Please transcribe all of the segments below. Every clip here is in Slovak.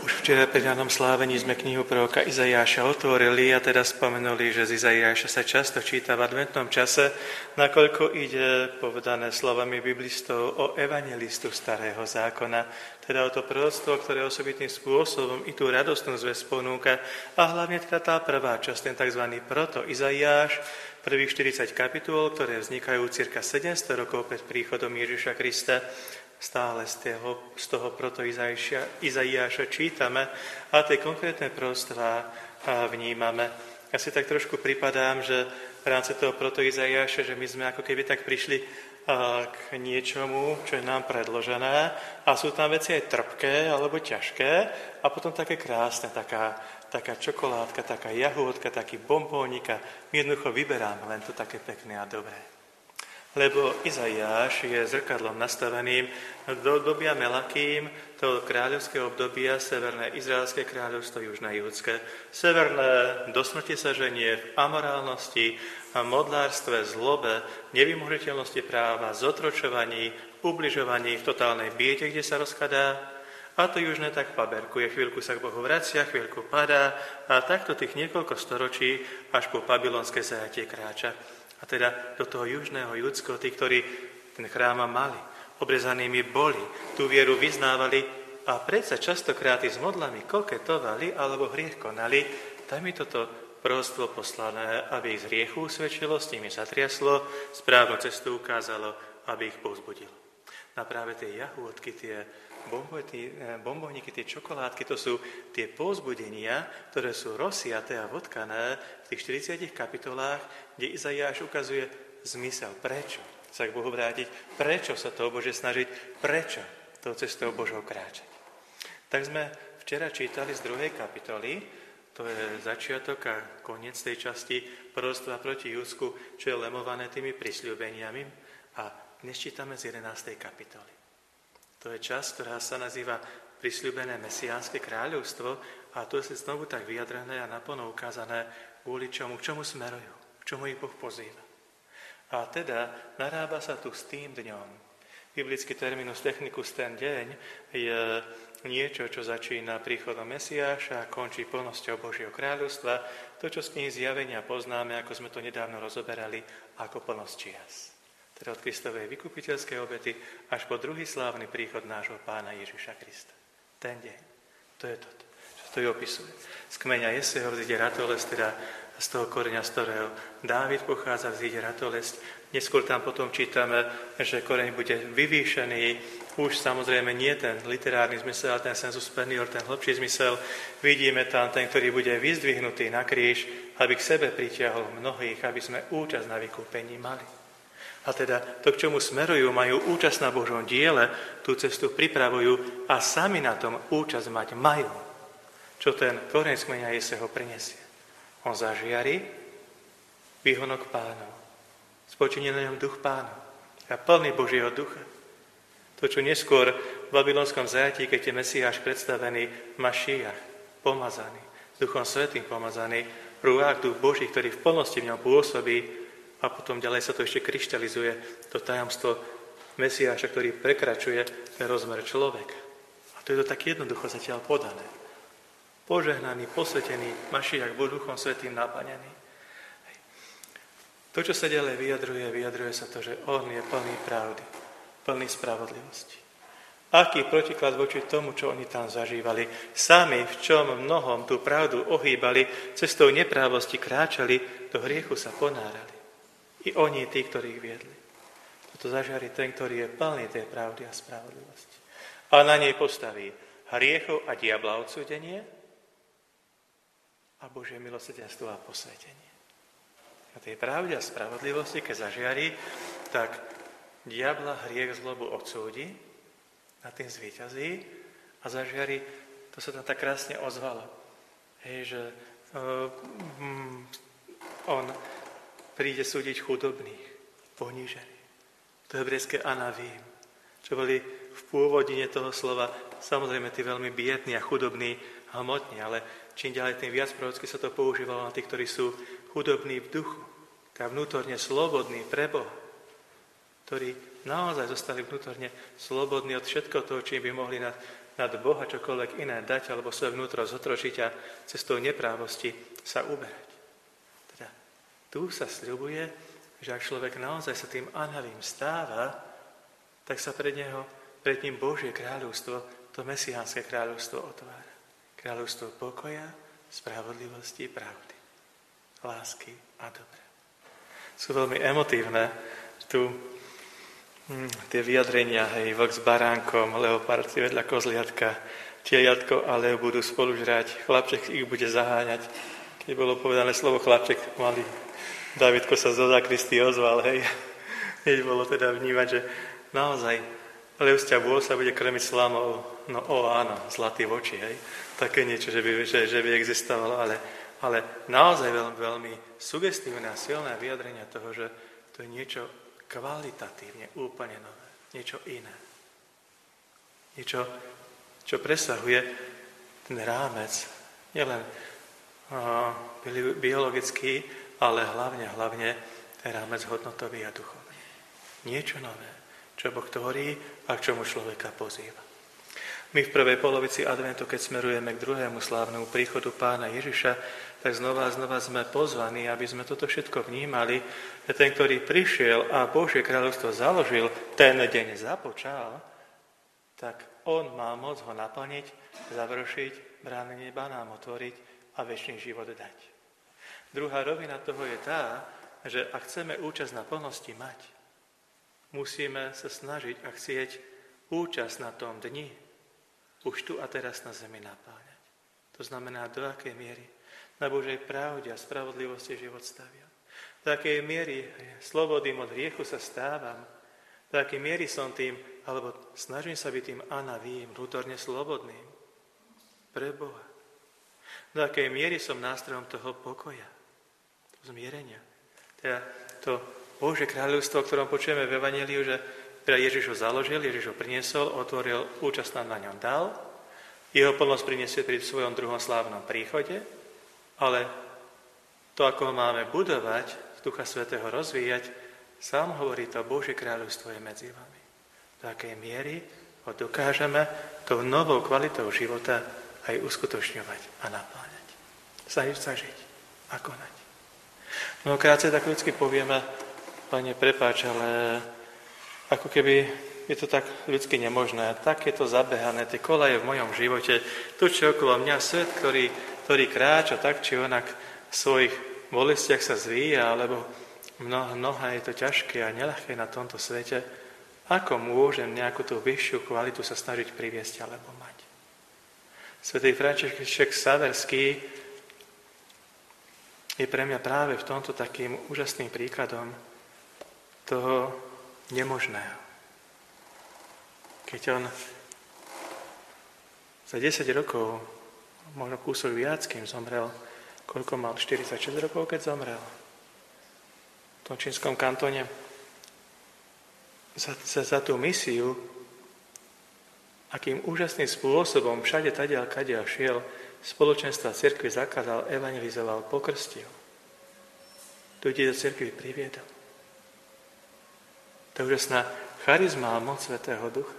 Už včera pri ranom slávení sme knihu proroka Izaiáša otvorili a teda spomenuli, že z Izaiáša sa často číta v adventnom čase, nakoľko ide, povedané slovami biblistov, o evangelistu starého zákona, teda o to proroctvo, ktoré osobitným spôsobom i tú radostnú zvesť ponúka a hlavne teda tá prvá časť, ten tzv. Proto Izaiáš, prvých 40 kapitol, ktoré vznikajú cirka 700 rokov pred príchodom Ježiša Krista. Stále z toho proto Izaiáša čítame a tie konkrétne proroctvá vnímame. Ja si tak trošku pripadám, že v rámci toho proto Izaiáša, že my sme ako keby tak prišli k niečomu, čo je nám predložené a sú tam veci aj trpké alebo ťažké a potom také krásne, taká čokoládka, taká jahôdka, taký bombónik a my jednoducho vyberáme len to také pekné a dobré. Lebo Izaiáš je zrkadlom nastaveným do obdobia Melakým, toho kráľovského obdobia, severné izraelské kráľovstvo, južné judské. Severné do smrti sa ženie v amorálnosti, modlárstve, zlobe, nevymožiteľnosti práva, zotročovaní, ubližovaní, v totálnej biede, kde sa rozkladá. A to južné tak paberkuje, chvíľku sa k Bohu vracia, chvíľku padá a takto tých niekoľko storočí až po babylonské zajatie kráča. A teda do toho južného Judského, tí, ktorí ten chrám mali, obrezanými boli, tú vieru vyznávali a predsa častokrát i s modlami koketovali alebo hriech konali, tam mi toto proroctvo poslané, aby ich z hriechu usvedčilo, s nimi zatriaslo, správnu cestu ukázalo, aby ich povzbudilo. A práve tie jahôdky, tie bombóniky, tie čokoládky, to sú tie povzbudenia, ktoré sú rozsiaté a vodkané v tých 40 kapitolách, kde Izaiáš ukazuje zmysel, prečo sa k Bohu vrátiť, prečo sa toho Bože snažiť, prečo tou cestou Božou kráčať. Tak sme včera čítali z 2. kapitoly, to je začiatok a koniec tej časti proroctva proti Júdsku, čo je lemované tými prisľúbeniami a dnes čítame z 11. kapitoly. To je časť, ktorá sa nazýva prisľúbené mesiánske kráľovstvo a to je znovu tak vyjadrené a naplno ukázané kvôli čomu, k čomu smerujú, k čomu ich Boh pozýva. A teda narába sa tu s tým dňom. Biblický terminus technicus ten deň je niečo, čo začína príchodom Mesiáša a končí plnosťou Božieho kráľovstva, to, čo z knihy Zjavenia poznáme, ako sme to nedávno rozoberali, ako plnosť čias. Teda od Kristovej vykupiteľskej obety až po druhý slávny príchod nášho Pána Ježiša Krista. Ten deň. To je toto, čo to opisuje. Z kmeňa Jeseho vzíde ratolesť, teda z toho koreňa, z ktorého Dávid pochádza, vzíde ratolesť. Neskôr tam potom čítame, že koreň bude vyvýšený. Už samozrejme nie ten literárny zmysel, ale ten sensus superior, ten hlbší zmysel. Vidíme tam ten, ktorý bude vyzdvihnutý na kríž, aby k sebe pritiahol mnohých, aby sme účasť na vykúpení mali. A teda to, k čomu smerujú, majú účasť na Božom diele, tú cestu pripravujú a sami na tom účasť mať majú. Čo ten koreň z kmeňa Jeseho prinesie? On zažiari výhonok Pánov. Spočinie na ňom duch Pánov a plný Božieho ducha. To, čo neskôr v babylonskom zajatí, keď je Mesiáš predstavený, Mašiach, pomazaný, Duchom Svätým pomazaný, Ruách, duch Boží, ktorý v plnosti v ňom pôsobí, a potom ďalej sa to ešte kryštalizuje, to tajomstvo Mesiáša, ktorý prekračuje ten rozmer človeka. A to je to tak jednoducho zatiaľ podané. Požehnaný, posvetený Mašiach, Duchom Svätým naplnený. To, čo sa ďalej vyjadruje sa to, že on je plný pravdy, plný spravodlivosti. Aký protiklad voči tomu, čo oni tam zažívali. Sami v čom mnohom tú pravdu ohýbali, cestou neprávosti kráčali, do hriechu sa ponárali. I oni, tí, ktorí ich viedli. Toto zažiari ten, ktorý je plný tej pravdy a spravodlivosti. A na nej postaví hriechov a diabla odsúdenie a Božie milosrdenstvo a posvetenie. A tej pravde a spravodlivosti, keď zažiari, tak diabla, hriech, zlobu odsúdi, na tým zvíťazí a zažiari, to sa tam tak krásne ozvalo. Hej, že on príde súdiť chudobných, ponížených. To hebrejské anavím, čo boli v pôvodine toho slova, samozrejme tí veľmi biední a chudobní hmotne, ale čím ďalej, tým viac prorocky sa to používalo na tých, ktorí sú chudobní v duchu, tak vnútorne slobodní pre Boha, ktorí naozaj zostali vnútorne slobodní od všetko toho, čím by mohli nad Boha čokoľvek iné dať alebo svoje vnútro zotročiť a cestou neprávosti sa uberať. Teda tu sa sľubuje, že ak človek naozaj sa tým anhavým stáva, tak sa pred ním Božie kráľovstvo, to mesiánske kráľovstvo otvára. Kráľovstvo pokoja, spravodlivosti, pravdy, lásky a dobra. Sú veľmi emotívne tu tie vyjadrenia, hej, vlk s baránkom, leopard si vedľa kozliatka, teliatko a lev budú spolu žrať, chlapček ich bude zaháňať. Keď bolo povedané slovo chlapček, malý Davidko sa zo zakristy ozval, hej. Keď bolo teda vnímať, že naozaj lev z ťa bôl sa bude krmiť slamou, no áno, zlatý v oči, hej. Také niečo, že by existovalo, ale naozaj veľmi, veľmi sugestívne a silné vyjadrenia toho, že to je niečo kvalitatívne, úplne nové, niečo iné. Niečo, čo presahuje ten rámec, nielen biologický, ale hlavne ten rámec hodnotový a duchovný. Niečo nové, čo Boh tvorí a k čomu človeka pozýva. My v prvej polovici adventu, keď smerujeme k druhému slávnemu príchodu Pána Ježiša, tak znova sme pozvaní, aby sme toto všetko vnímali, že ten, ktorý prišiel a Božie kráľovstvo založil, ten deň započal, tak on má moc ho naplniť, završiť, brány neba nám otvoriť a večný život dať. Druhá rovina toho je tá, že ak chceme účasť na plnosti mať, musíme sa snažiť a chcieť účasť na tom dni, už tu a teraz na zemi napáňať. To znamená, do akej miery na Božej pravde a spravodlivosti život staviam. Do akej miery slobodným od hriechu sa stávam. Do akej miery som tým, alebo snažím sa byť tým anavým, vnútorne slobodným. Pre Boha. Do akej miery som nástrojom toho pokoja, zmierenia. Teda to Božie kráľovstvo, o ktorom počujeme v Evanjeliu, že teda Ježiš ho založil, Ježiš ho priniesol, otvoril, účasť na ňom dal. Jeho plnosť priniesie pri svojom druhom slávnom príchode, ale to, ako ho máme budovať, z Ducha Svätého rozvíjať, sám hovorí, to Božie kráľovstvo je medzi vami. Do akej miery ho dokážeme tou novou kvalitou života aj uskutočňovať a napáňať. Snažiť sa žiť a konať. Mnohokrát sa tak ľudsky povieme, Pane, prepáč, ale ako keby je to tak ľudsky nemožné, tak je to zabehané, tie kolaje v mojom živote, to, čo okolo mňa, svet, ktorý kráča tak či onak v svojich bolestiach sa zvíja, alebo mnohé je to ťažké a neľahké na tomto svete, ako môžem nejakú tú vyššiu kvalitu sa snažiť priviesť alebo mať. Svätý František Xaverský je pre mňa práve v tomto takým úžasným príkladom toho nemožného. Keď on za 10 rokov, možno kúsok viac, kým zomrel, koľko mal? 46 rokov, keď zomrel. V tom čínskom kantóne za tú misiu, akým úžasným spôsobom všade tadiaľ kadiaľ šiel, spoločenstva cirkvi zakázal, evangelizoval, pokrstil. Ľudí do cirkvi priviedol. To je úžasná charizma a moc Svätého Ducha.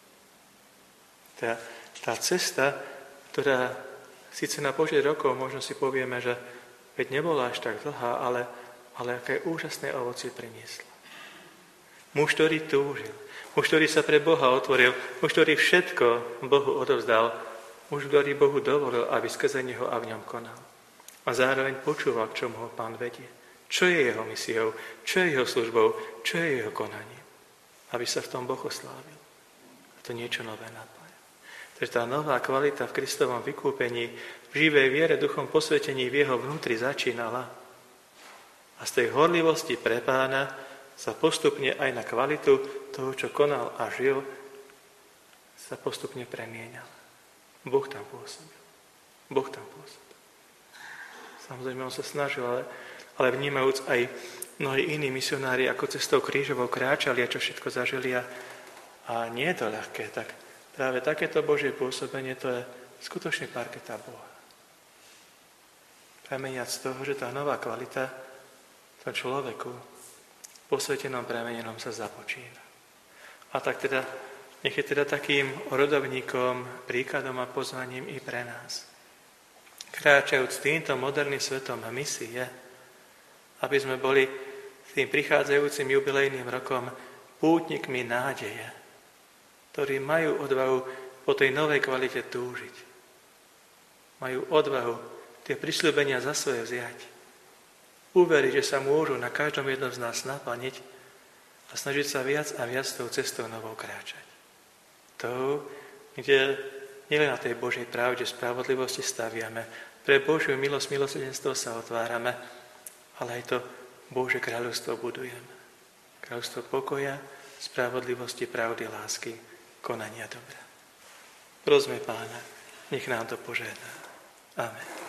Tá cesta, ktorá síce na počet rokov možno si povieme, že veď nebola až tak dlhá, ale aké úžasné ovocie priniesla. Muž, ktorý túžil, muž, ktorý sa pre Boha otvoril, muž, ktorý všetko Bohu odovzdal, muž, ktorý Bohu dovolil, aby skrze neho a v ňom konal. A zároveň počúval, k čomu ho Pán vedie. Čo je jeho misiou, čo je jeho službou, čo je jeho konaním. Aby sa v tom Boh oslávil. A to niečo nové napája. Takže tá nová kvalita v Kristovom vykúpení, v živej viere, duchom posvetení v jeho vnútri začínala. A z tej horlivosti pre Pána sa postupne aj na kvalitu toho, čo konal a žil, sa postupne premieňal. Boh tam pôsobil. Samozrejme, on sa snažil, ale vnímajúc aj mnohí iní misionári, ako cestou krížovou kráčali a čo všetko zažili a nie je to ľahké, tak práve takéto Božie pôsobenie, to je skutočne parketa Boha. Prameniac z toho, že tá nová kvalita v tom človeku posvetenom, premenenom sa započína. A tak teda Nech je teda takým rodovníkom, príkladom a pozvaním i pre nás. Kráčajúc týmto moderným svetom misie, aby sme boli tým prichádzajúcim jubilejným rokom pútnikmi nádeje, ktorí majú odvahu po tej novej kvalite túžiť. Majú odvahu tie prisľúbenia za svoje vziať. Uveriť, že sa môžu na každom jednom z nás naplniť a snažiť sa viac a viac tou cestou novou kráčať. Tou, kde nielen na tej Božej pravde, spravodlivosti staviame, pre Božiu milosť, milosrdenstvo sa otvárame, ale aj to Božie kráľovstvo budujeme. Kráľovstvo pokoja, spravodlivosti, pravdy, lásky, konania dobra. Prosme Pána, nech nám to požehná. Amen.